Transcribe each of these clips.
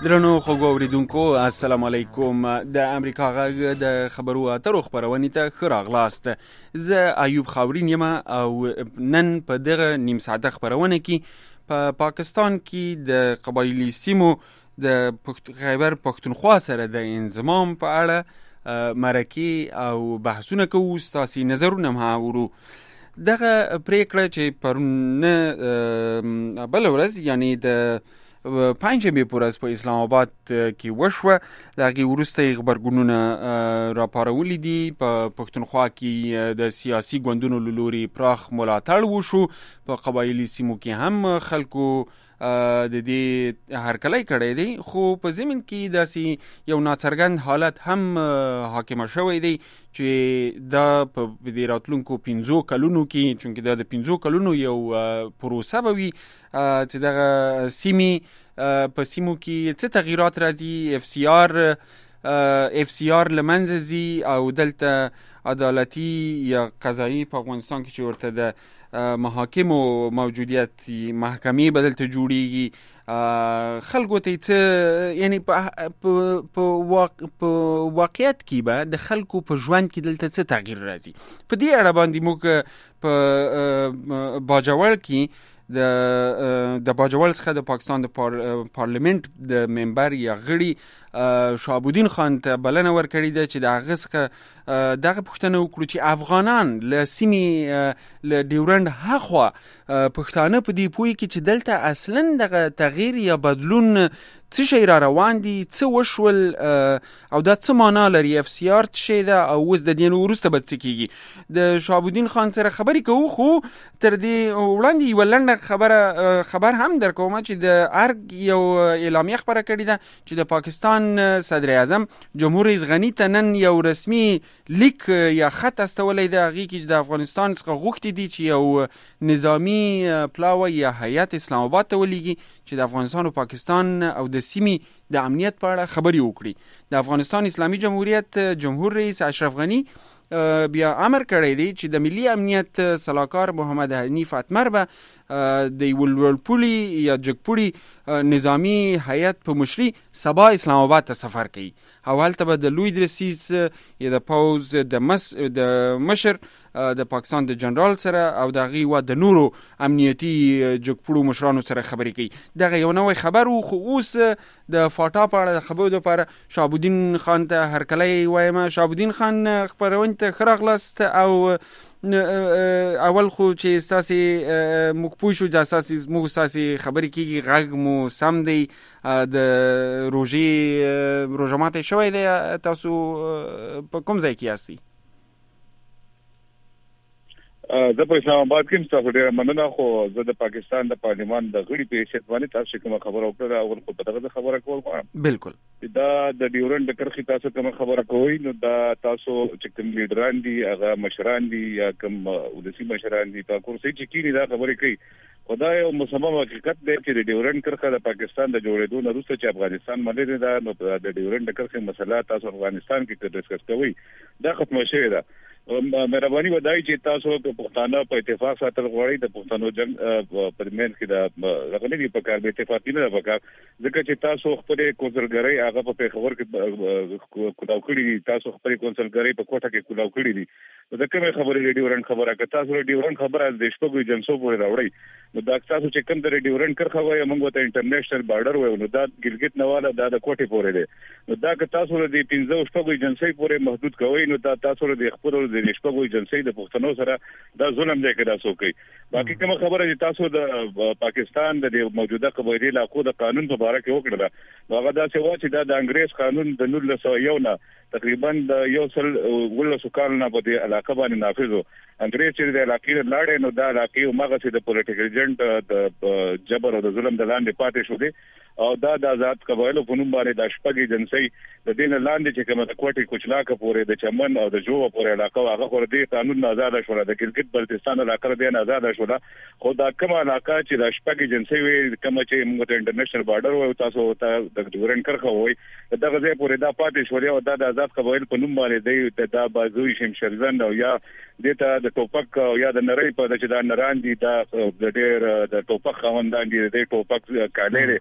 درنو خوږو اوریدونکو السلام علیکم. د امریکا غږ د خبرو اترو خبرونې ته ښه راغلاست. زه ایوب خاورین یم او نن په دغه نیم ساعته خبرونه کې په پاکستان کې د قبایلی سیمو د خیبر پښتونخوا سره د انضمام په اړه مرکې او بحثونه کوو. ستاسې نظرونه هم اورو. دغه پریکړه چې پرونه بل ورځ یعنی د پنجشنبې په ورځ په اسلام آباد کې وشوه، د هغې وروسته یې غبرګونونه راپارولي دي. په پښتونخوا کې د سیاسي ګوندونو له لوري پراخ ملاتړ وشو. په قبایلي سیمو کې هم خلکو د دې هرکلی کړی دی، خو په ضمن کې داسې یو ناڅرګند حالت هم حاکمه شوی دی چې دا په دې راتلونکو 5 کلونو کې، چونکې دا د 5 کلونو یو پروسه به وي چې دغه په سیمو کې څه تغییرات راځي. اف سی آر لمنځه ځي او دلته عدالتي یا قضایي په افغانستان کې چې ورته د محاکمو موجودیت محکمې بدلته جوړیږي. خلکو ته څه یعنی په واقعیت کې به د خلکو په ژوند کې دلته څه تغییر راځي. په دې اړه باندې موږ په باجوړ کې د باجوړ څخه د پاکستان د پارلیمنت د ممبر یا غړي شهابالدین خان ته بلنه ورکړې ده چې د هغه څخه دغه پوښتنه وکړو چې افغانان له سیمې له ډیورنډ هاخوا پښتانه په دې پوهې کې چې دلته اصلا دغه تغییر یا بدلون څه شی را روان دي، څه وشول او دا څه معنا لري. اف سی آر څه شی ده او اوس د دې وروسته به څه کیږي. د شهابالدین خان سره خبرې کوو، خو تر دې وړاندې یوه لنډه خبر هم در کوم چې د ارګ یو اعلامیه خبره کړې ده چې د پاکستان صدر اعظم جمهور رئیس غني ته نن یو رسمي لیک یا خط استولی ده. هغې کې د افغانستان څخه غوښتي دي چې یو نظامی پلاوی یا هیئت اسلام آباد ته ولیږي چې د افغانستان او پاکستان او د سیمې د امنیت په اړه خبرې وکړي. د افغانستان اسلامي جمهوریت جمهور رئیس اشرف غني بیا امر کړی دی چې د ملي امنیت سلاکار محمد حنیف اتمر به د یو لوړپوړي یا جګپوړي نظامی هیئت په مشري سبا اسلام آباد ته سفر کوي. او هلته به د لوی درسیز یا د پوز د مشر د پاکستان د جنرال سره او د هغې د نورو امنیتي جګپوړو مشرانو سره خبرې کوي. دغه یو نوی خبر و، خو اوس د فاټا په اړه د خبرو لپاره شهابالدین خان ته هرکلی وایم. شهابالدین خان خپرونې ته ښه راغلاست. او اول خو چې ستاسې موږ پوه شو چې موږ ستاسې خبرې کېږي، غږ مو سم دی، د روژه ماتی شوی دی. تاسو په کوم ځای کې یاستئ؟ زه په اسلام آباد کې تاسو ډېره مننه. خو زه د پاکستان د پارلمان د غړي په حیثیت باندې تاسو کومه خبره وکړه او خو په دغه خبره کول غواړم. بالکل دا د ډیورنډ د کرخي تاسو کومه خبره کوئ، نو دا تاسو چې کوم لیډران دي هغه مشران دي یا کوم ولسی مشران دي په کورسي چې کینی دا خبره کوي. خدای او مصمم حقیقت دی چې د ډیورنډ کرخه د پاکستان د جوړېدو نه وروسته چې افغانستان باندې دا نو د ډیورنډ کرخه مسله تاسو افغانستان کې ډسکس کوي دا ختمه شوې ده. مهرباني ودای چې تاسو په پښتانه په اتفاق ساتل غواړئ. د پښتنو جنگ په منځ کې دا غلطي په کار به اتفاقی نه وکړ، ځکه چې تاسو خپل کونسلګری هغه په خبر کې کولاو کړی، تاسو خپل کونسلګری په کوټه کې کولاو کړی دي. دا کومه خبره ډیورنډ خبره که تاسو ډیورنډ خبره د شپږو جنسو پورې راوړئ، نو دا تاسو چې کوم د ډیورنډ کرخه وایي موږ ته انټرنیشنل بارډر وایو، نو دا ګلګت نواله دا د کوټې پورې دی. نو دا که تاسو د 15 شپږو جنسي پورې محدود کوئ، نو دا تاسو د خپل د شپږو جنسي د پښتنو سره دا ظلم دی که دا څوک کوي. باقي کومه خبره چې تاسو د پاکستان د موجوده قبایلی علاقو د قانون په اړه کې وکړه، هغه دا څه و چې دا د انګریز قانون د 1901 نه تقریبا د 100 کال نه په دې علاقه باندې نافذ و. انګریز چې د علاقې لاړې نو دا علاقې مغه چې د پولیټیکل ایجنټ د جبر او د ظلم د لاندې پاتې شو دي. او دا د آزاد قبایلو په نوم باندې د شپږې جنسي د دین لاندې چې کومه د کوټې کوچلاکه پورې د چمن او د جوه پورې علاقه هغه خور دي قانون آزاد شو، د ګلګت بلتستان علاقه دې آزاد شو. خو دا کومه علاقه چې د شپږې جنسي وي کومه چې موږ ته انټرنیشنل بارډر وایو، تاسو ته د ډیورنډ کرخه وایي، دغه ځای پورې دا پاتې شو او دا د آزاد قبایل په نوم باندې دی دا بازوی شمشرزند او یا دته د ټوپک او یا د نری په د چې دا نران دي دا د ډېر د ټوپک خوندان دي د ټوپک کالر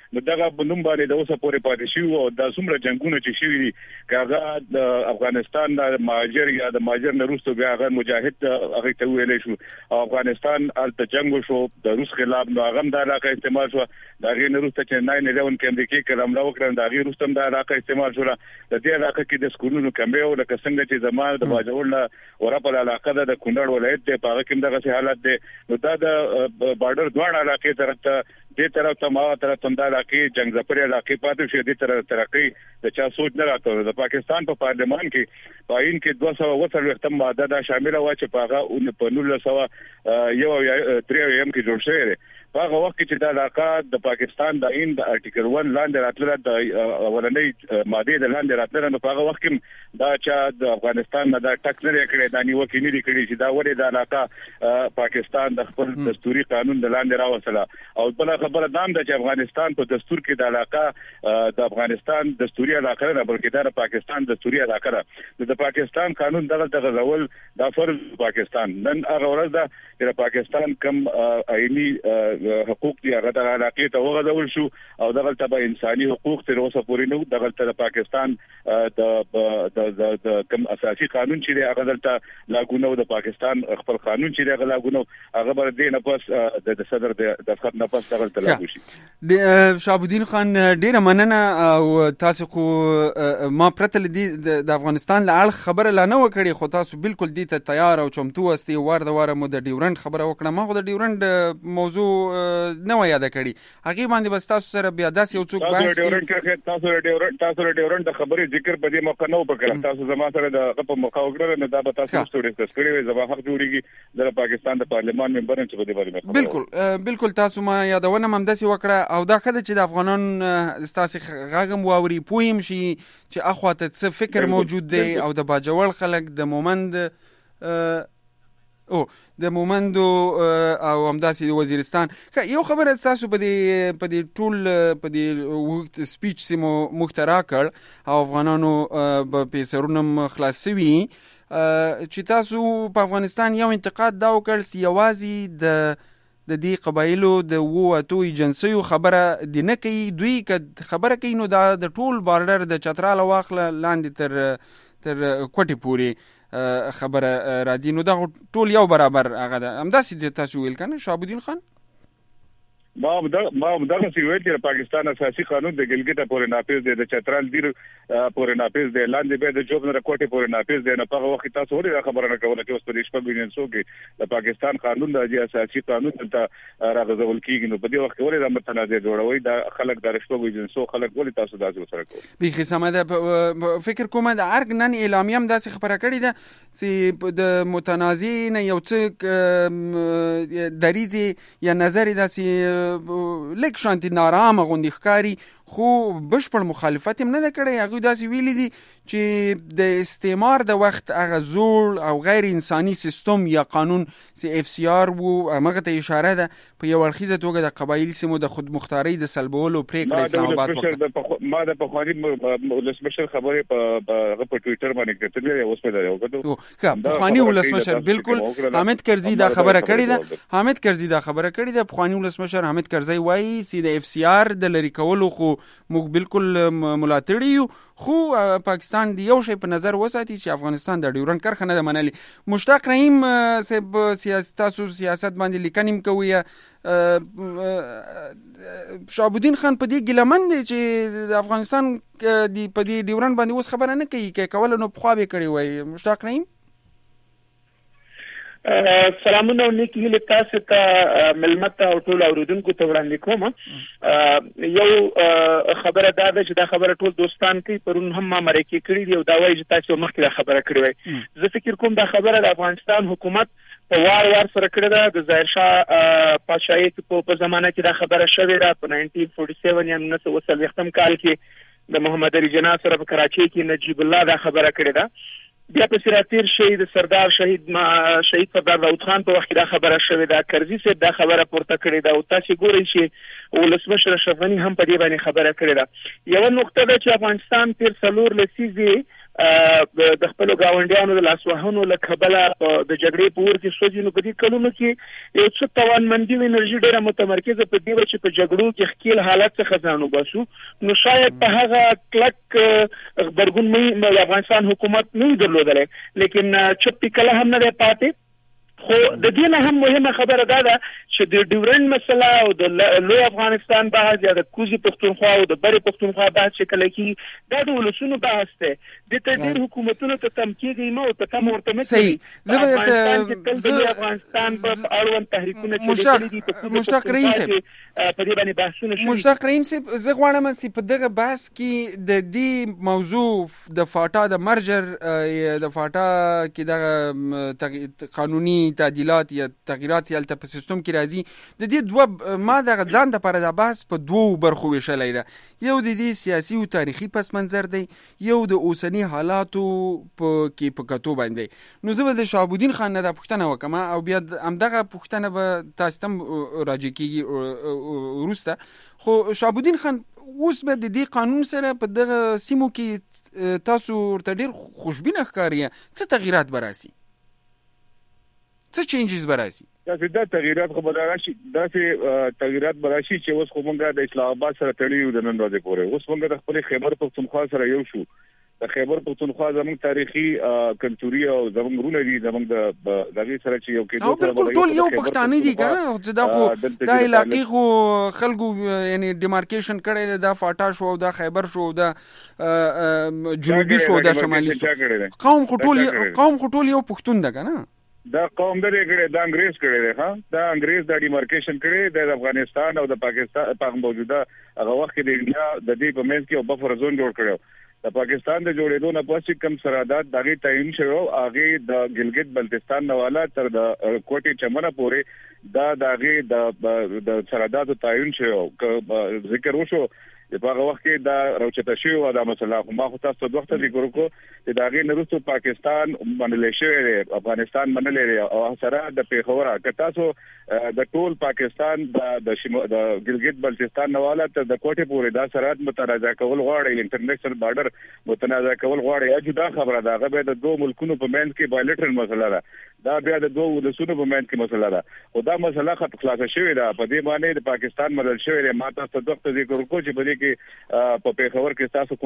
نو دغه بنوم باندې د اوسه پورې پاتې شي او د څومره جنگونه چې شوي دي کاغه د افغانستان د مهاجر یا د مهاجر نه وروسته بیا هغه مجاهد هغه ته ویلې شو افغانستان الته جنگ شو د روس خلاف نو هغه د علاقه استعمال شو دا غي نه وروسته چې 9/11 کې امریکای کلمه وکړه دا غي وروسته د علاقه استعمال شو د دې علاقه کې د سکولونو کمې او لکه څنګه چې زمانه د باجوړ له ورپل علاقه د کونړ ولایت ته پاره کې دغه حالت دی نو دا د بارډر دوه علاقې طرف ته دې طرف ته ما طرف ته د علاقې جنگ زپري علاقې پاتې شي دې طرف ترقی د چا سوچ نه راته د پاکستان په پارلمان کې پاین کې 200 ختم ماده دا شامل و چې پاغه په 1900 یو 3 کې جوړ شوی دی هغه وخت چې د علاقه د پاکستان د این د ارټیکل 1 لاندې راتله د اولنۍ ماده د لاندې راتله نو هغه وخت دا چې د افغانستان نه د ټاکل کړي د نیوکې نه کړي چې دا ولې د علاقه پاکستان د خپل دستوري قانون د لاندې راوصله او بل خبره دام د افغانستان په دستور کې د علاقه د افغانستان دستوري علاقه نه بلکې د پاکستان دستوري علاقه ده د پاکستان قانون دغه غوول د فرض پاکستان نن هغه ورځ د پاکستان کم آئینی حقوق دي هغه د علاقې ته وغځول شو او دغه ته انساني حقوق تر اوسه پورې نو دغه ته پاکستان د کم اساسي قانون چې هغه دلته لاګو نو د پاکستان خپل قانون چې هغه لاګو نو هغه بر دې نه پس د صدر د دفتر نه پس دغه ته لاګو شي شهاب الدین خان ډیره مننه او تاسو خو ما پرته د افغانستان له اړه خبره لا نه وکړي خو تاسو بالکل دې ته تیار او چمتو واستي واره مو د ډیورند خبره وکړه ما خو د ډیورند موضوع نه و یاد کړی هغه باندې بس تاسو سره بیا داس یو څوک باندې تاسو ډیورند د خبرې ذکر په دې موقع نه وکړل تاسو زما سره د په موقع وکړل نه دا به تاسو سره ډیسکس کړی زما حق جوړیږي د پاکستان د پارلمان ممبر چې په دې باندې بالکل تاسو ما یادونه هم داسې وکړه او دا کله چې د افغانان تاسو غاغم واوري پویم شي چې اخواته څه فکر موجود دی او د باجوړ خلک د مومند د مومندو او همداسې د وزیرستان یو خبره تاسو په دې ټول په دې وخت سپیچ سیمو مخترا کړ او افغانانو په سرونم خلاص شوي چې تاسو په افغانستان یو انتقاد دا وکړ چې یوازې د دې قبایلو د ووتو جنسیو خبره دی نه کوي دوی که خبره کوي نو دا د ټول بارډر د چترال واخله لاندې تر کوټې پورې خبره راځي نو دا ټول یو برابر هغه ده همداسې تاسو ویل کنه شهاب الدین خان ما دغه سی ویل چې پاکستان اساسي قانون د ګلګت پورې نافذ دی د چترال دیر پورې نافذ دی لاندې به د جوبنر کوټې پورې نافذ دی نه په وخت تاسو ولې خبره نه کوله چې اوس په دې شپږ وینځو کې د پاکستان قانون د اساسي قانون ته راغځول کیږي نو په دې وخت ولې د متنازع جوړوي د خلک د شپږ وینځو خلک ولې تاسو داسې سره کوي به سماده فکر کوم د ارګ نن اعلامیه هم داسې خبره کړې ده چې د متنازع نه یو څه دریزي یا نظر داسې لیک شانتی نارامه غوندي ښکاری خو بشپړ مخالفت هم نه ده کړی هغه داسې ویلي دي چې د استعمار د وخت هغه زوړ او غیر انساني سیستم یا قانون سی اف سی آر وو هغه ته اشاره ده په یو اړخیزه توګه د قبایل سیمو د خودمختاري د سلبولو پریکړه اسلام آباد وکړه ما د پخوانی ولسمشر خبره په ټوئیټر باندې کتلې اوس په دا وکړو پخوانی ولسمشر بالکل حامد کرزي دا خبره کړې ده حامد کرزي دا خبره کړې ده پخوانی ولسمشر حامد کرزي وایي چې د اف سی آر د لری کولو خو موږ بالکل ملاتړ یو خو پاکستان دی یو شی په نظر وساتي چې افغانستان د ډیورند کرښه نه منلي مشتاق رحیم صاحب سیاست باندې لیکنیم کوي شهاب الدین خان په دې ګلمن دی چې د افغانستان دی په دې ډیورند باندې اوس خبره نه کوي کې کول نو په خوا به کړی وای مشتاق رحیم سلامونه او نیکی هیله تاسو ته ملمت او ټول اوریدونکو ته وړاندې کوم یو خبره دا ده چې دا خبره ټول دوستان کوي پرون هم ما مرکه کړی دی او دا وایي چې تاسو مخکې دا خبره کړې وای زه فکر کوم دا خبره د افغانستان حکومت په وار سره کړې ده د ظاهر شاه پاشایي په زمانه کې دا خبره شوې ده په 1947 یا 1940 کال کې د محمد علي جناح سره په کراچۍ کې نجیب الله دا خبره کړې ده بیا په سراتیر شهید سردار شهید سردار داود خان په وخت دا خبره شوې ده، کرزي صاحب دا خبره پورته کړې ده او تاسو ګورئ چې ولسمشر اشرف غني هم په دې باندې خبره کړې ده. یو نقطه ده چې افغانستان تیر 4 لسیزې د خپل گاونډیانو د لاسوهنو له کبله د جګړې په ور کې سوځي، نو په دې کلونو کې یو څه توانمندي او انرژي ډیره متمرکزه په دې چې په جګړو کې خپل حالت څخه ځان وباسو، نو شاید په هغه کلک خبرګون مې د افغانستان حکومت نه درلودل، لیکن چپ کله هم نه پاتې. خو د دې نه هم مهمه خبره ده چې د ډیورند مسله او د لوی افغانستان بحث یا د کوزي پښتونخوا او د بری پښتونخوا بحث چې کله کې دا د ولسونو بحث دی، د تدبیر حکومتونو ته تمکیږي نو ته تم ورته نه کوي. زه افغانستان په اړوند تحریکونه چې مشتاق رحیم صاحب په دې باندې بحثونه شوي. مشتاق رحیم صاحب زه غواړم چې په دغه بحث کې د دې موضوع د فاټا د مرجر د فاټا کې د قانوني تعدیلات یا تغییرات یا په سیستم کې راځي، د دې دوه ما د ځان د لپاره د بحث په دوه برخو ویشلای ده. یو د دې سیاسي او تاریخي پس منظر دی، یو د اوسنی حالاتو په کتو باندې. نو زه به د شهابالدین خان نه د پوښتنه وکم او بیا همدغه پوښتنه به تاسو ته راجع کیږي وروسته. خو شهابالدین خان اوس به د دې قانون سره په دغه سیمو کې تاسو ورته ډیر خوشبینه ښکاري، څه تغییرات به راسي؟ څه چینجز براسي؟ دا تغییرات خو به راشي، داسې تغییرات به راشي چې اوس خو موږ د اسلام آباد سره تړلي یو د نن ورځې پورې. اوس موږ د خپل خیبر پښتونخوا سره یو شو. د خیبر پښتونخوا زموږ تاریخي کلتوري او زموږ رونه دي، زموږ د دغه سره چې یو کې بالکل ټول یو پښتانه دي کنه، چې دا خو د علاقې خو خلکو یعنی ډیمارکیشن کړي، دا فاټا شو، دا خیبر شو، دا جنوبي شو، دا شمالي شو. قوم خو ټول یو پښتون ده کنه. دا قوم د دې د انګريز کړي دی، ها دا انګريز د ډیمارکیشن کړي د افغانستان او د پاکستان په موجوده هغه وخت کې د انډیا د دې په منځ کې یو بفر زون جوړ کړو. د پاکستان د جوړېدو نه پس کم سرحدات دغه تعین شوی، هغه د ګلګت بلتستان نواله تر د کوټي چمنه پورې دا دغه د سرحدات تعین شوی. ذکر وشو په هغه وخت کې دا روچته شوی و دا مسله. خو ما خو تاسو د وخت ذکر وکړو چې دا غي نورستو پاکستان منل شوی دی، افغانستان منل لري او سره د پیښور که تاسو د ټول پاکستان د ګلګت بلتستان نواله تر د کوټه پورې دا سرحد متنازع کول غواړي، انټرنیشنل بارډر متنازع کول غواړي. اجدا خبره ده هغه د دوه ملکونو په منځ کې بایلټرل مسله ده، دا بیا د دوه ولسونو په منځ کې مسله ده. او دا مسله خلاصه شوې ده، په دې باندې د پاکستان مدد شوی دی. ما تاسو د وخت ذکر وکړو چې په دې کې په پیښور کې تاسو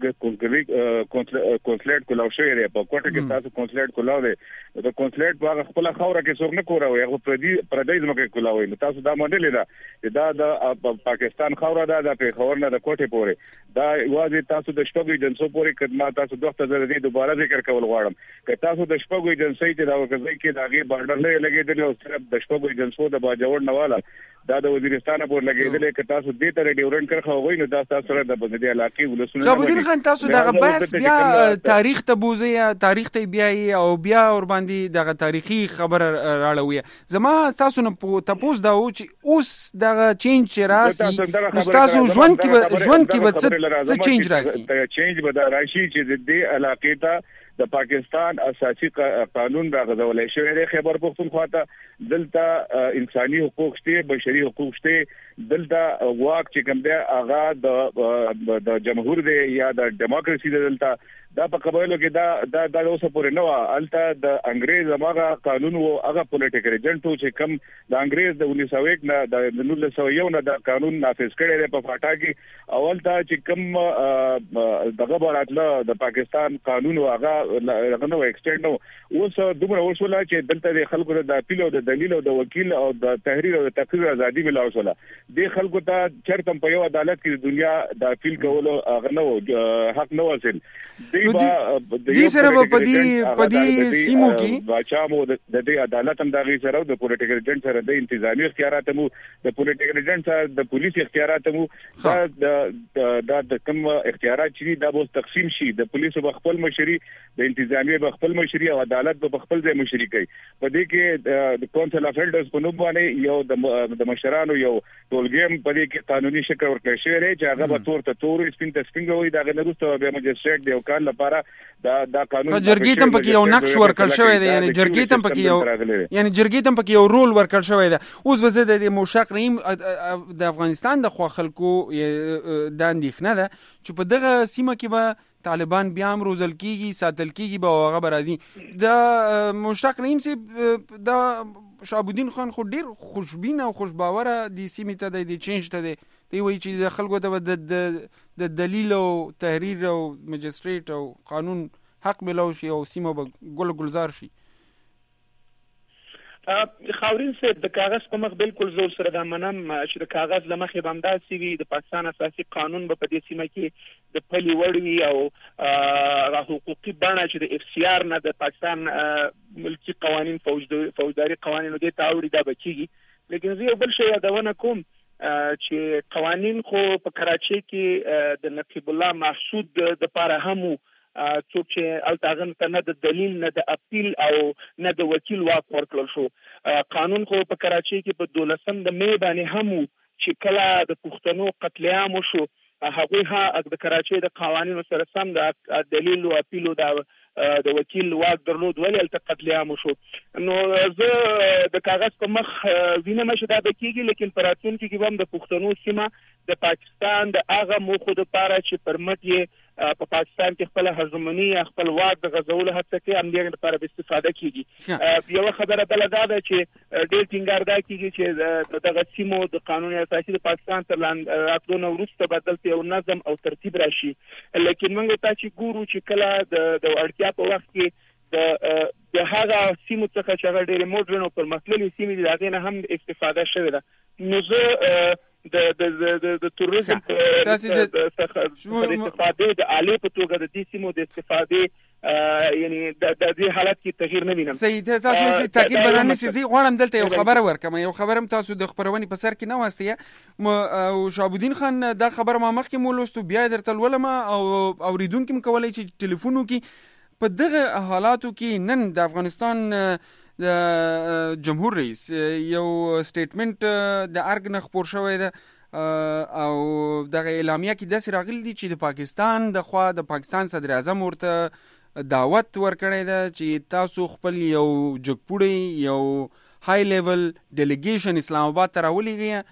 کونسلیټ کولاو شوی دی، په کوټه کې تاسو کونسلیټ کولاو دی. د کونسلیټ په خپل خوره کې څوک نه کوراوي، هغه پردي ځمکه کولاوي. نو تاسو دا مونډلې ده چې دا د پاکستان خوره ده، د پیښور نه د کوټه پورې دا واځي. تاسو د شپږ ایجنسو پورې خدمات تاسو د وخت زره دي دوباره ذکر کول غواړم که تاسو د شپږ ایجنسي چې دا وکړي کې دا غي بارډر نه لګیدل او صرف د شپږ ایجنسو د باجوړ نواله دا د وزیرستان پور لګیدل که تاسو دې ته ډیورنت کرخه وای نو دا تاسو سره د بندي علاقې ولسونه. شهابالدین خان تاسو دغه بحث بیا تاریخ ته بوزي، تاریخ ته بیا او بیا ور باندې دغه تاریخي خبر راړوي. زما تاسو نه تاسو دا و چې اوس دغه چینج راسي، تاسو ژوند کې به څه چینج راسي؟ چینج به دا راشي چې د دې علاقې ته د پاکستان اساسي قانون راغځولای شوی دی. خیبر پښتونخوا ته دلته انساني حقوق شته، بشري حقوق شته، دلته واک چې کوم دی هغه د جمهور دی یا د ډیموکراسي دی. دلته دا په قبایلو کې دا اوسه پورې نه و. الته د انګريز هغه قانون او هغه پولیټیکل ایجنټ چې کوم د انګريز د 1901 نه د 1901 نه د قانون نافذ کړی دی په فاټا کې. اول ته چې کوم دغه براتله د پاکستان قانون هغه نو ایکسټند نو. اوس دومره وشوله چې دلته د خلکو د اپیل او د دلیل او د وکیل او د تحریر او د تقریر ازادي ملاو شوله. د خلکو ته چرته په یو عدالت کې د دنیا د اپیل کولو هغه نو حق نه وصل. دې سره په دې سیمو کې واچامو د دې عدالت هم د غي سره د پولیټیکل ایجنټ سره د انتظامی اختیارات مو د پولیټیکل ایجنټ سره د پولیس اختیارات مو د کوم اختیارات چې دا به تقسیم شي. د پولیسو خپل مشري، د انتظامی خپل مشري او عدالت په خپل ځای مشري کوي. په دې کې کونسل اف ایلډرز په نوم باندې یو د مشرانو یو ټولګي په دې کې قانوني شکل ورکړل شوی دی چې هغه به تور ته تور سپین ته سپین وي دا غنروسته به مجستریټ دی او کال لپاره دا قانون جرګې تم پکې یو نقش ورکړل شوی دی یعنی جرګې تم پکې یو رول ورکړل شوی دی. اوس به زه د مشتاق رحیم د افغانستان د خوا خلکو د اندېښنه ده چې په دغه سیمه کې به طالبان بیا هم روزل کیږي ساتل کیږي به هغه برازي. د مشتاق رحیم سي د شهاب الدین خان خو ډیر خوشبین او خوشباوره د سیمې ته د چینج ته دی وایي چې د خلکو ته د دلیل او تحریر او مجستریټ او قانون حق ملو شي او سیمه به ګل گلزار شي. خاورین صاحب د کاغذ په مخ بالکل زور سره د منم چې د کاغذ لمخې باندې سی وی د پاکستان اساسي قانون په دې سیمه کې د پلي وړوي او حقوقي بڼه چې د اف سی آر نه د پاکستان ملکی قوانين فوجداري قوانين د تاوړي د بچيږي. لیکن زه یو بل شی یادونه کوم چې قوانين خو په کراچۍ کې د نقیب الله محسود د پاره همو څوک چې التاغن ته نه د دلیل نه د اپیل او نه د وکیل واک ورکړل شو. قانون خو په کراچۍ کې په 12 د می باندې همو چې کله د پښتنو قتل عام شو هغه د کراچۍ د قوانینو سره سم د دلیل او اپیل او د وکیل واک درلود ولې الته قتل عام شو. نو زه د کاغذ په مخ وینم چې دا بکیږي لیکن پراتون کې هم د پښتنو سیمه د پاکستان د هغه موخو د پاره چې پرمټ یې په پاکستان کې خپل هرزمنی خپل واک د غزول هڅه کوي هم دغه لپاره استفاده کیږي. یو خبره بل دا ده چې ډېر ټینګار دا کیږي چې دغه سیمو د قانون اساسي د پاکستان تر لاندې راتلو وروسته بدلته یو نظم او ترتیب راشي. لیکن موږ ته چې ګورو چې کله د اړتیا په وخت کې د هغه سیمو څخه چې هغه ډېر موډرن او پرمختللي سیمې دي هغه نه هم استفاده شوی ده. نو زه د توریزم څخه استفاده د عالی په توګه د دې سیمو د استفاده یعنی د دې حالت کې تغییر نه وینم. صحیح تاسو تاکید برانه سي غواړم دلته یو خبره ورکم. یو خبرم تاسو د خبرونې په سر کې نه واسطه او شهاب الدین خان دا خبر ما مخکې مولوستو بیا درته ولما او اوریدونکو مکولای چې ټلیفونو کې په دغه حالاتو کې نن د افغانستان د جمهور رئیس یو سټیټمنټ د ارګ نه خبر شوی ده او دغه اعلامیه کې د راغلی دي چې د پاکستان د خوا د پاکستان صدر اعظم ورته دعوت ورکړی ده چې تاسو خپل یو جګپوړی یو های لیول ډیلیګیشن اسلام آباد ته راولېږئ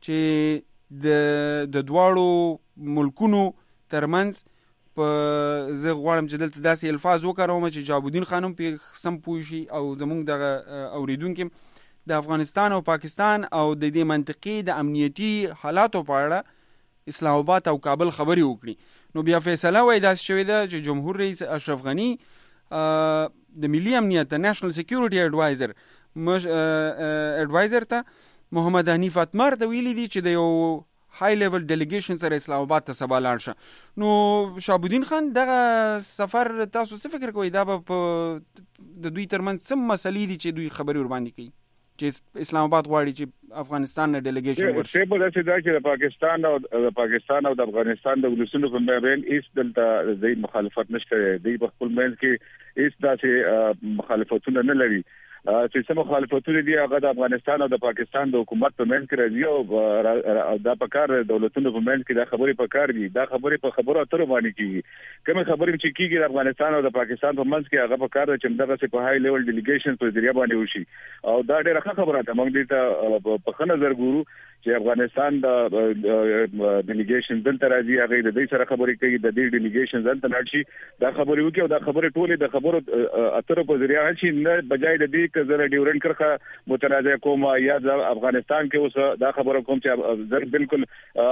چې د دواړو ملکونو ترمنځ په زه غواړم چې دلته داسې الفاظ وکاروم چې شهاب الدین خانم په سم پوه شي او زموږ دغه اوریدونکو د افغانستان او پاکستان او د دې منطقې د امنیتي حالاتو په اړه اسلام آباد او کابل خبري وکړي. نو بیا فیصله وای داس شوې ده چې جمهور رئیس اشرف غنی د ملي امنیت نېشنل سکیورټي اډوایزر ته محمد حنیف اتمر ته ویلي دي چې د یو های لیول ډیلیګیشن سره اسلام آباد ته سبا لاړ شه. نو شهاب الدین خان دغه سفر تاسو څه فکر کوئ دا به د دوی ترمنځ څه مسلې دي چې دوی خبري ور باندې کوي چې اسلام آباد غواړي چې افغانستان نه ډیلیګیشن ورشي؟ څه په داسې دا چې د پاکستان او د افغانستان د ولسونو په مابین هیڅ دلته د مخالفت نشته. دی په خپل منځ کې هیڅ داسې مخالفتونه نه لري. چې سم مخالفتونه دي هغه د افغانستان او د پاکستان د حکومت په منځ کې راځي او دا په کار دولتونو په منځ کې دا خبرې په کار دي. دا خبرې په خبرو اترو باندې کیږي. کومه خبرې چې کیږي د افغانستان او د پاکستان په منځ کې هغه په کار چې دغه په های لیول ډیلیګیشن په ذریعہ باندې وشي او دا ډېره ښه خبره ده. موږ دې ته په ښه نظر ګورو چې افغانستان د ډیلیګیشن دلته راځي هغه د دې سره خبرې کوي د دې ډیلیګیشن ځان ته شي دا خبرې وکړي او دا خبرې ټولې د خبرو اترو په ذریعہ شي نه بجای د دې چې زره ډیورنډ کرخه متنازع کوم یا د افغانستان کې اوس دا خبره کوم چې زر بالکل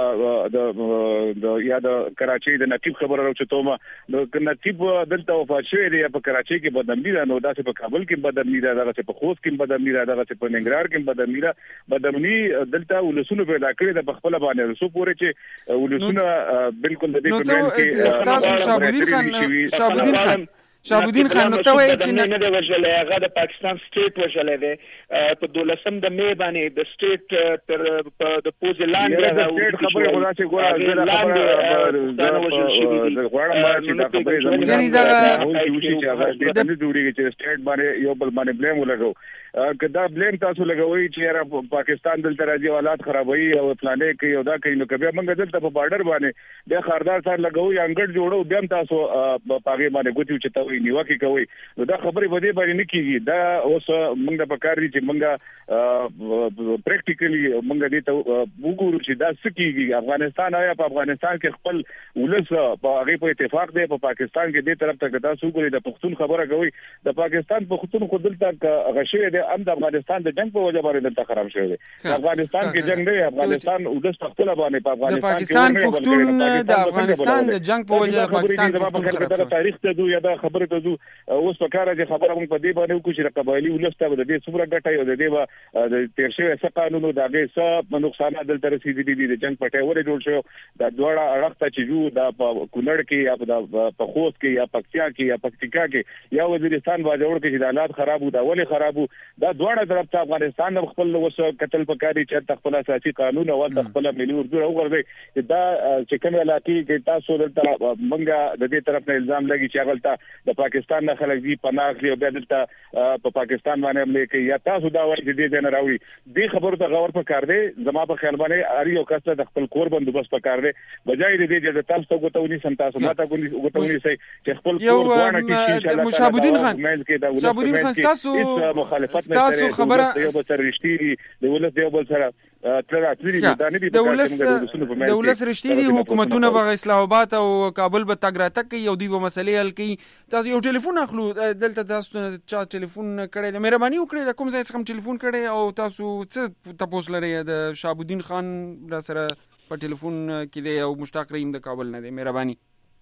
د یا د کراچۍ د نقیب خبره راوچتوم نو نقیب دلته وفات شوی دی په کراچۍ کې بدنامي ده نو داسې په کابل کې بدنامي ده دغه په خوست کې بدنامي ده دغه په ننګرهار کې بدنامي ده بدنامي دلته ولسونو پیدا کړی د خپل باندې رسو پورې چې ولسونه بالکل د دې په منځ کې شهاب الدین شهابالدین خان نو ته وایي چې نه د وجلې هغه د پاکستان سټیټ وجلې دی په 12 د می باندې د سټیټ تر د پوز لاندې راغلی خبره خدا چې ګوره یعنی دا د جوړیږي چې سټیټ باندې یو بل باندې بلیم ولګو کدا بلیم تاسو لګوي چې پاکستان دلته راځي حالات خرابوي او پلانې کوي او دا کوي نو کبه موږ دلته په بارډر باندې د خاردار سره لګوي انګړ جوړو بیا تاسو پاګې باندې ګوتیو چې تاسو نیوکه کوي نو دا خبره به دې باندې نه کیږي دا اوس موږ د پکاري چې موږ پریکټیکلی موږ دې ته وګورو چې دا سکیږي افغانستان آیا په افغانستان کې خپل ولس په هغه په اتفاق دی په پاکستان کې دې طرف ته دا سوګوري د پښتون خبره کوي د پاکستان پښتون خو دلته غشي ام د افغانستان د جنگ په وجه باندې دلته خراب شوی دی افغانستان کې جنگ دی افغانستان او د خپل باندې په افغانستان پښتون د افغانستان د جنگ په وجه پاکستان په تاریخ ته دوی دا خبره ته دوی اوس په کار چې خبره موږ په دې باندې وکړو چې قبایلی ولسته د دې څومره ګټه یو د دې د تیر شوی څه قانونو د هغه څه نقصانات دلته رسیدلي دي د جنگ پټه ولې جوړ شو د دوړه اړخته چې جو د کونړ کې یا په خوست کې یا پکتیا کې یا پکتیکا کې یا وزیرستان باجوړ کې چې حالات خراب وو دا ولې خراب وو دا دوړه طرف ته افغانستان خپل وس قتل پکاري چې خپل اساسي قانون او خپل ملي اردو وګرځي دا چې کوم علاقې کې تاسو دلته منګه د دې طرف نه الزام لګي چې هغه د پاکستان نه خلک دي پناه لري او دلته په پاکستان باندې حمله کوي یا تاسو دا وایي چې دې نه راوړي دې خبرو ته غور پکار دی زما په خیال باندې اړ یو کس د خپل کور بندوبست پکار دی بجای دې چې تاسو ته غوتونی سم تاسو ماته غوتونی سي چې خپل کور غواړي چې ان شاء الله شهابالدین خان تاسو مخالفت تاسو خبره یو بل سره رښتینی د ولس یو بل سره د ولس رښتینی حکومتونه به اسلام آباد او کابل به تګ راتګ کوي او دوی به مسلې حل کوي تاسو یو ټلیفون اخلو دلته تاسو چا ټلیفون کړی د مهرباني وکړئ د کوم ځای څخه ټلیفون کړی او تاسو څه تاسو لري د شهابالدین خان را سره په ټلیفون کې دی او مشتاق رحیم د کابل نه دی مهرباني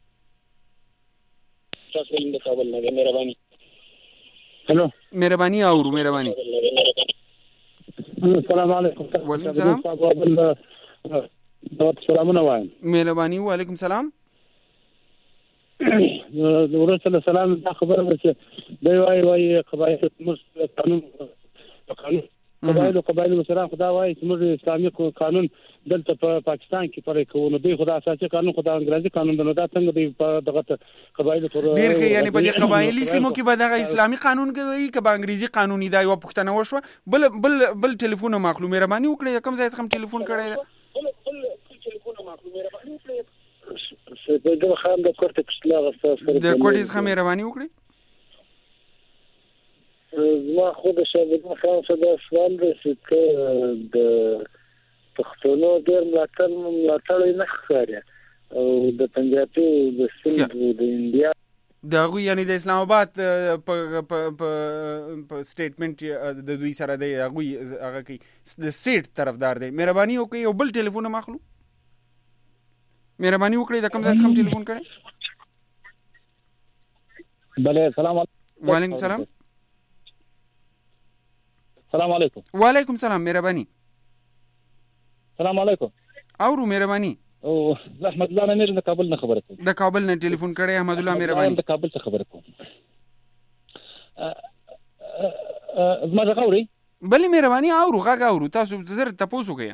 مشتاق رحیم د کابل نه دی مهرباني هلو مهرباني اورو مهرباني السلام علیکم وعلیکم السلام سلامونه وایم مهرباني وعلیکم السلام ورسره السلام دا خبره چې دی وايي قبایل قانون قبایل مشران خدا وايي چې موږ اسلامي قانون دلته په پاکستان کې پرې کوو نو دوی خدا اساسي قانون خدا انګريزي قانون نه دا څنګه دی په دغه قبایل تر ډیر کې یعنی په دې قبایلی سیمو کې به دغه اسلامي قانون کوي که په انګريزي قانوني دا یو پښتنه وشو بل ټلیفون معلومه مهرباني وکړئ کوم ځای څخه ټلیفون کړی ټلیفون معلومه مهرباني وکړئ د خان د کوټه کښلا غوښتل د کوټه څخه مهرباني وکړئ زما خو د شهابالدین خان څخه د سوال د پښتونو ډېر ملاتړ نه ښکاري او د پنجابي د سند د انډیا دغه یعنی د اسلام آباد په سټیټمنټ د دوی سره دی هغه کوي د سټیټ طرفدار دی مهرباني وکړئ یو بل ټلیفون مخلو مهرباني وکړئ د کوم ځای څخه ټلیفون کړئ بله سلام علیکم وعلیکم السلام السلام علیکم وعلیکم السلام مهرباني السلام علیکم اورو مهرباني او احمد الله امیر د کابل نه خبره کوم د کابل نه ټلیفون کړی احمد الله مهرباني د کابل څخه خبره کوم زما څنګه اوري بلې مهرباني اورو غاګه اورو تاسو زر تاسو کوي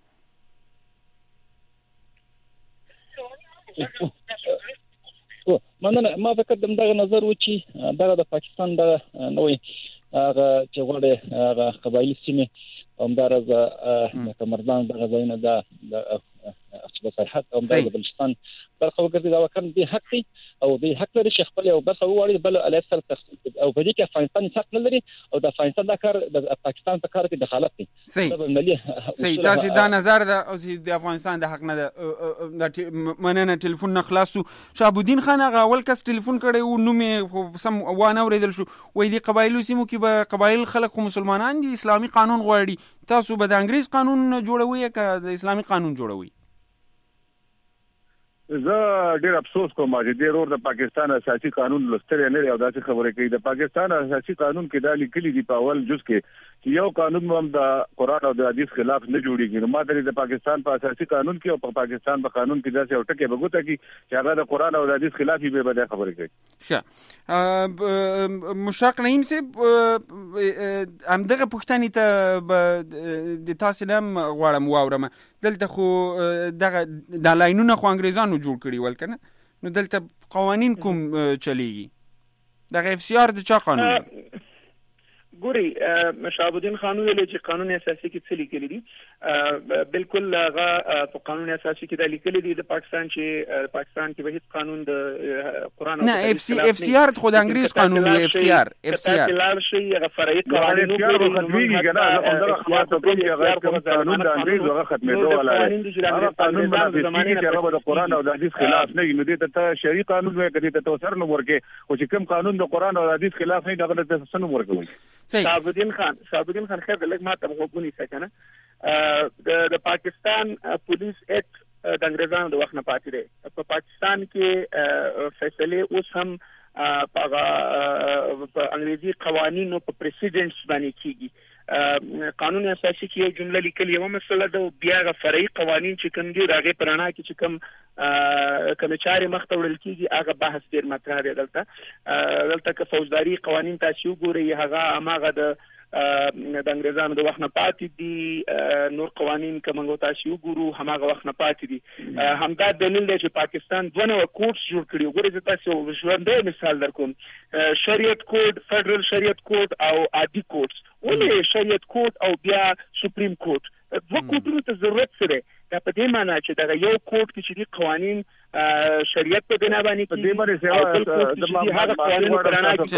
مننه ما فکر دغه نظر و چې دغه د پاکستان د نوې هغه چې غوړې هغه قبایلی سیمې همدارز کمردان دغه ځایونه د اصل سرحد او د بلوچستان برخه وګرځي دا وکړ دي حق دی او د حق لري چې خپل یو برخه وواړي بل علیه سره او په دې کې افغانستان حق نه لري او د افغانستان د کار د پاکستان په کار کې دخالت کوي صحیح تاسو دا نظر ده او د افغانستان د حق نه ده مننه ټلیفون نه خلاصو شهابالدین خان هغه اول کس ټلیفون کړي او نو مې سم وانه اوریدل شو وای دي قبایلو سیمو کې به قبایل خلک مسلمانان دي اسلامي قانون غواړي تاسو به د انګریز قانون جوړوي که د اسلامي قانون جوړوي زه ډېر افسوس کوم چې ډېر ور د پاکستان اساسي قانون لستر نه او داسې خبره کوي. د پاکستان اساسي قانون کې دا لیکلي دي په اول جز کې چې یو قانون هم د قرآن او د حدیث خلاف نه جوړیږي. نو ما د پاکستان په اساسي قانون کې او په پاکستان په قانون کې داسې یو ټکی بګوته کی چې هغه د قرآن او د حدیث خلاف به بده خبره کوي. ښه مشتاق نعیم صاحب همدغه پوښتنې ته د تاسو نام غواړم واورم. دلته خو دغه د لاینونه خو انګریزانو جوړ کړي ول کنه، نو دلته قوانین کوم چلیږي؟ دغه اف سی آر د چا قانون؟ ګوري شهاب الدین خان ویل چې قانون اساسي کې څه لیکلي دي، بالکل هغه په قانون اساسي کې د لیکلي دي د پاکستان چې پاکستان کې به هیڅ قانون د قرآن نه اف سی آر خو د انګریز قانون دی. اف سی آر لار شي هغه فرعي قوانین ختميږي کنه، هغه خلاص ته کوم هغه قانون د انګریز هغه ختمېدو ولا هغه قانون باندې زمانه کې هغه د قرآن او د حدیث خلاف نه نو دي ته شرعي قانون وایي کدي ته توسر نو ورکه او چې کوم قانون د قرآن او د حدیث خلاف نه دغه ته سن ورکوي. شهاب الدین خان خیر دلګ ما ته وګونی څنګه د پاکستان پولیس اکټ د انګریزانو د وخت نه پاتې دی. په پاکستان کې فیصله اوس هم په انګریزي قوانینو په پریسیډنټس باندې کیږي. قانون اساسي کې یو جمله لیکلې یو مسله د بیا غ فرعي قوانین چې کوم دي راغې پرانا کې چې کوم چارې مخ ته وړل کیږي هغه بحث ډیر مطرح دی. دلته که فوجداري قوانین تاسو وګورئ هغه ماغه د انګریزانو د وخت نه پاتې دي، نور قوانین کومه تاسو وګورو هماغه وخت نه پاتې دي. همدا دلیل دی چې پاکستان دونه کوډز جوړ کړي. وګورئ تاسو ژوندۍ مثال درکوم، شریعت کوډ، فدرال شریعت کوډ او عادي کوډز. ولې شریعت کوډ او بیا سپریم کوډ دوه کوډونو ته ضرورت څه دی؟ دا په دې معنی چې دا یو کوډ کې چې دي قوانین شریعت په بنا باندې کې دې باندې سیوا د هغه قوانینو پرانا کې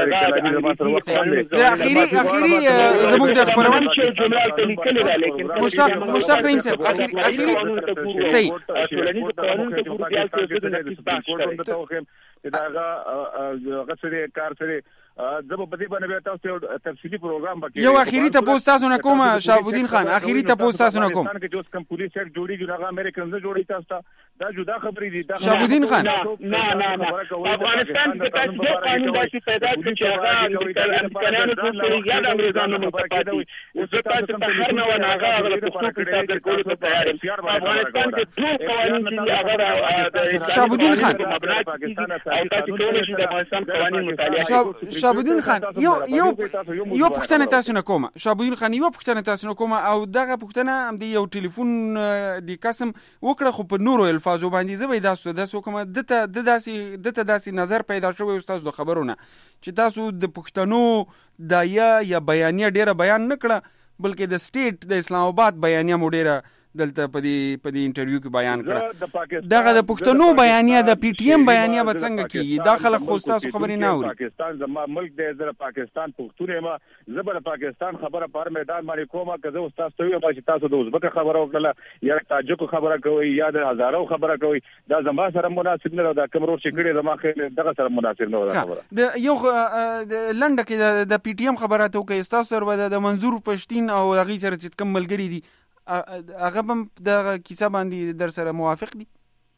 چې اخیری زموږ د خبرونه چې جمله ته لیکل دا لیکن مشتاق نعیم صاحب اخیری صحیح ټولنیز قانون ته ورته چې د نفس بحث دا هغه غسرې کار سره زبر په دې باندې تاسو تفصیلی پروګرام وکړئ. یو اخیری تاسو تاسو نه کوم شهاب الدین خان، اخیری تاسو تاسو نه کوم چې اوس کوم پولیس سره جوړیږي هغه امریکن سره جوړی تاسو دا جدا خبرې دي. شهاب الدین خان نه افغانستان کې تاسو د قانون داسې پیدا کړی چې هغه امکانانو ته یا د انګریزانو مطابق او زه تاسو ته هر نوع هغه پښتو کتاب درکول ته تیار یم. افغانستان کې ټول قوانین چې هغه شهاب الدین خان او تاسو ټول شي د افغانستان قوانین مطالعه شهاب الدین خان یو پوښتنه تاسو نه کوم. شهاب الدین خان یو پوښتنه تاسو نه کوم او دغه پوښتنه هم د یو ټلیفون د قسم وکړه خو په نورو الفاظو باندې زوی تاسو کوم دته داسې نظر پیدا شوی استاد د خبرونه چې تاسو د پښتنو د یا بیانیه ډیره بیان نکړه بلکې د سټیټ د اسلام آباد بیانیه مو ډیره دلته په دې انټرویو کې بیان کړه. دغه د پښتنو بیانیه د پی ټی ایم بیانیه به څنګه کیږي؟ دا خلک خو تاسو خبرې نه اوري. پاکستان زما ملک دی، زه پاکستان پښتون ما زبر پاکستان خبره پر میدان باندې کومه کزه استاد ته وي چې تاسو د ازبک خبره وکړه یا تاجک خبره کوي یا د هزارو خبره کوي دا زما سره مناسب نه دا کوم ور چې کړي زما خیر دغه سره مناسب نه وره خبره. د یو لنډه کې د پی ټی ایم خبره ته کوي تاسو سره د منظور پښتين او هغه سره چې کوم ملګری دي هغه هم د کیسه باندې در سره موافق دي؟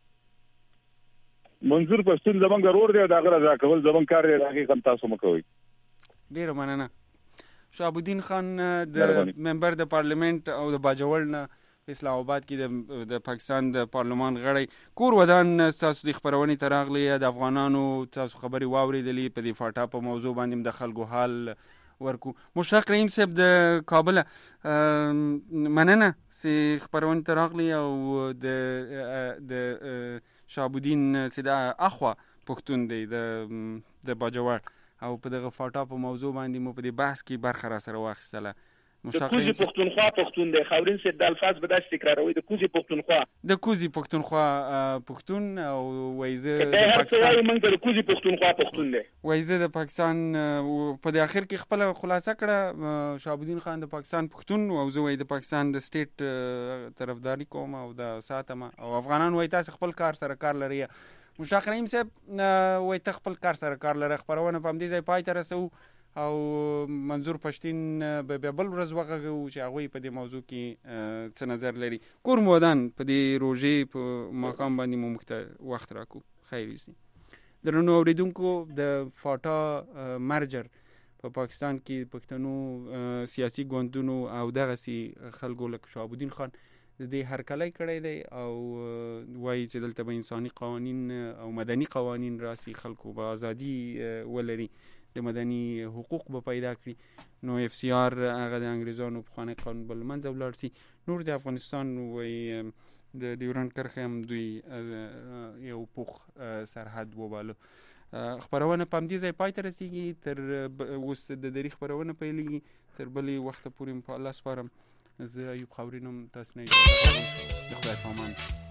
منظور پښتون زمونږ ضرور دی دا غره دا کول زمونږ کار دی هغه کوم تاسو مکوئ. ډیر مننه. شهاب الدین خان د ممبر د پارلیمنت او د باجوړ نه اسلام آباد کې د پاکستان د پارلمان غړی کور ودان تاسو د خبرونې تراغلی د افغانانو تاسو خبري واوریدلې په دې فاټا په موضوع باندې د خلکو حال ورکو. مشتاق نعیم صاحب د کابل مننه چې خبرونه تراغلی او د شهاب الدین صدا اخوا پښتون دی د باجوړ او په دغه فاټا په موضوع باندې مو په دې بحث کې برخه را سره واخیستله. مشتاق نعیم پښتونخوا پښتون دی خاورین سید د الفاظ به داسې تکراروي د کوزي پښتونخوا پښتون او وایزه د پاکستان موږ د کوزي پښتونخوا پښتون دی وایزه د پاکستان په د اخر کې خپل خلاصه کړه شهاب الدین خان د پاکستان پښتون او زه وای د پاکستان د سټیټ طرفداري کوم او د ساتم او افغانان وای تاسو خپل کار سره کار لري. مشتاق نعیم صاحب وای ته خپل کار سره کار لري. خبرونه په دې ځای پای ته رسو. او منظور پښتين به بل ورځ وغږو چې هغه په دې موضوع کې څه نظر لري. کور مودان په دې روزي په مقام باندې مو وخت راکو. خیر وي. درنو اوریدونکو د فاټا مرجر په پاکستان کې پښتنو سیاسي ګوندونو او دغه سي خلکو لکه شهاب الدین خان د دې هرکلی کړی دی او وایي چې دلته به انساني قوانین او مدني قوانین راسي، خلکو به ازادي ولري، د مدني حقوق به پیدا کړي. نو اف سی آر هغه د انګریزانو پخوانی قانون بل منځه ولاړ سي. نور د افغانستان وایي د ډیورنډ کرښه هم دوی یو پوخ سرحد وباله. خبرونه په همدې ځای پای ته رسیږي. تر اوس د دری خبرونه پیلېږي. تر بلې وخته پورې په الله سپارم. زه ایوب خاورینم، تاسو نه اجازه غواړم. د خدای په امان.